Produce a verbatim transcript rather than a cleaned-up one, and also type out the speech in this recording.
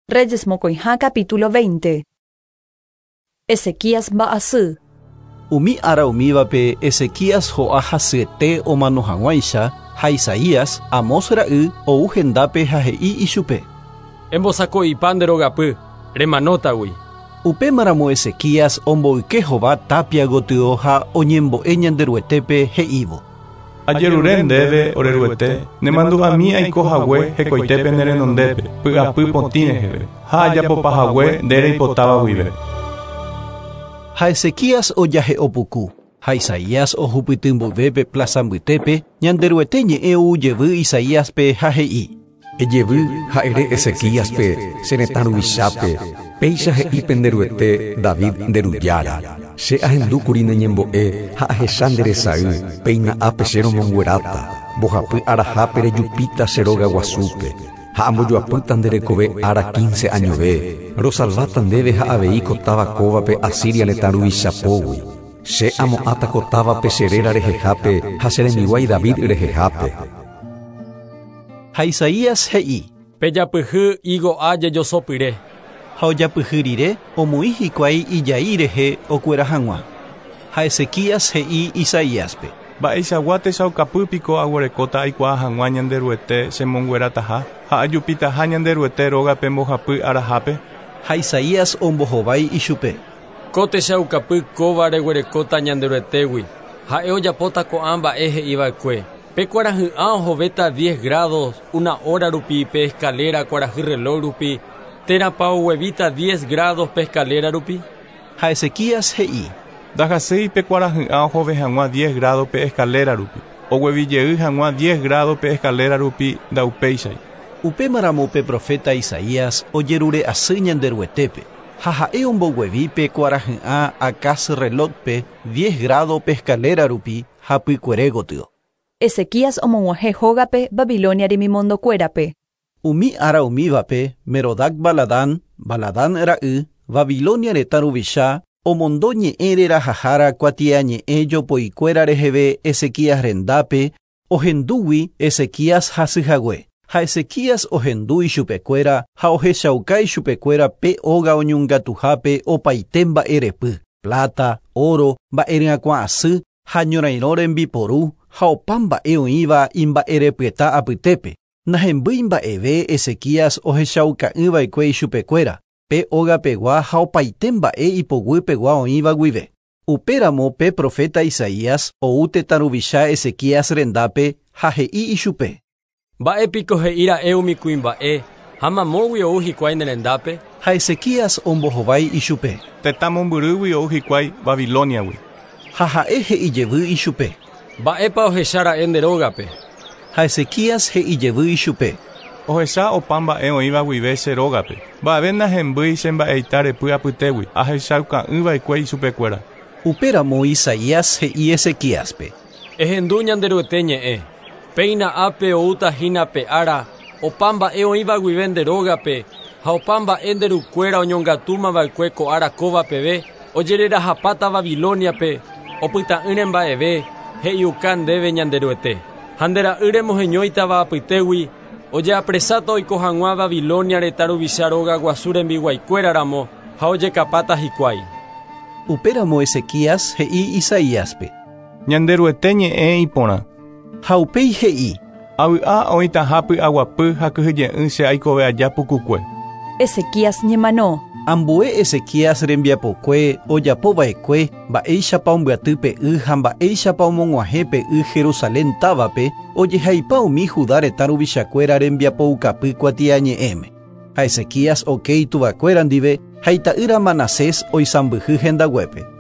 Reyes Mokoiha capítulo veinte. Ezequías Baasú. Umi ara umivape Ezequías hoaha sete o manohanguaisha, ha Isaías, Amos ra'y, ou hendape hahei ishupe. Embosakoi panderogapy, remanótagui. Upe maramo Ezequías omboyke Jehová tapia gotyoha oñembo'e ñanderuetépe he'ívo. Ajerure ndéve oreruete, nemandu'ami aikohague hekoitépe nerenondépe, py'apy potĩreheve, ha ajapopahague ndereipotáva guive. Ha Ezequías ojahe opuku, ha Isaías ohupyty mboyvépe plaza mbytépe, ñanderuete ñe'ẽ oujevy Isaíaspe ha he'i. Ejevy ha'ére Ezequíaspe, cheretãruvichápe, péicha he'ípe nderuete David nderujára. Che ahendúkuri neñembo'e ha ahecha nderesay, peina'ápe cheromongueráta, mbohapy arahápe rejupíta che róga guasúpe, ha ambojoapýta nderekove ára quince añove, rosalváta ndéve ha avei kotáva kóvape Asiria retãruvichapógui. Che amo'áta kotávape cheréra rehehápe ha cheremiguái David rehehápe. Ha Isaías he'i. Pejapyhy higo aje josopyre. Ha ojapyhy rire omui hikuái ijai rehe okuera hag̃ua. Ha Ezequías he'i Isaíaspe. Mba'eichagua techaukapýpiko aguerekóta aikuaa hag̃ua ñanderuete chemonguerataha ha ajupitaha ñanderuete rógape mbohapy arahápe. Ha Isaías ombohovái ichupe. Ko techaukapy kóva reguerekóta ñanderuetégui. Ha'e ojapóta ko'ã mba'e he'iva'ekue. Pe kuarahy'ã ohovéta diez grados una hora rupi pe escalera kuarahy reloj rupi. Térãpa oguevíta diez grados pe escalera rupi. Ha Ezequías he'i. Ndahasýi pe kuarahy'ã ohove hag̃ua diez grados pe escalera rupi. Oguevijey hag̃ua diez grados pe escalera rupi ndaupéichai. Upe maramo pe profeta Isaías ojerure asy ñanderuetépe. Ha ha'e omboguevi pe kuarahy'ã akasy relojpe diez grados pe escalera rupi ha pykuere gotyo. Ezequías omog̃uahẽ hógape Babilonia remimondokuérape. Umi ara umívape Merodach Baladán, Baladán ra'y, Babilonia retãruvicha, omondo ñe'ẽ rerahahára kuatia ñe'ẽ jopoikuéra reheve Ezequías rendápe, ohendúgui Ezequías hasyhague. Ha Ezequías ohendu ichupekuéra ha ohechauka ichupekuéra pe óga oñungatuhápe opaite mba'erepy, plata, oro, mba'ery'akuã asy ha ñorairõ rembiporu, ha opa mba'e oĩva imba'erepyeta apytépe. Nahembýi mba'eve Ezequías ohechauka'ỹva'ekue ichupekuéra pe ógapegua ha opaite mba'e ipoguýpegua oĩva guive. Upéramo pe profeta Isaías ou tetãruvicha Ezequías rendápe ha he'i ichupe. Mba'épiko he'íra'e umi kuimba'e ha mamógui ou hikuái nerendápe. Ha Ezequías ombohovái ichupe. Tetã mombyrýgui ou hikuái Babiloniagui. Ha ha'e he'ijevy ichupe. Mba'épa ohechara'e nde rógape. Ha Ezequías he'ijevy ichupe. Ohecha opa mba'e oĩva guive che rógape. Mba'eve nahembýi che mba'eita repy apytégui ahechauka'ỹva'ekue ichupekuéra. Upéramo Isaías he'i Ezequíaspe. Ehendu ñanderuete ñe'ẽ. Peina'ápe oútahína pe ára, opa mba'e oĩva guive nde rógape, ha opa mba'e nderukuéra oñongatúmava'ekue ko ára kóvapeve, ojererahapáta Babiloniape, opyta'ỹre mba'eve, he'iuka ndéve ñanderuete. Ha nde ra'ýre moheñóitava apytégui, ojeapresáta oiko hag̃ua Babilonia retãruvicha róga guasu rembiguaikuéraramo ha ojekapáta hikuái. Upéramo Ezequías he'i Isaíaspe. Ñanderuete ñe'ẽ iporã. Ha upéi he'i. Avy'a oĩtahápy aguapy ha kyhyje'ỹ che aikove aja pukukue. Ezequías ñemanó. Ambue Ezequías rembiapokue ojapova'ekue mba'éichapa ombyaty pe'y ha mba'éichapa omog̃uahẽ pe'y Jerusalén távape ojehaipa umi Judá retãruvichakuéra rembiapoukapy kuatia ñe'ẽme. Ha Ezequías oke itúvakuéra ndive ha ita'ýra Manasés oisãmbyhy hendaguépe.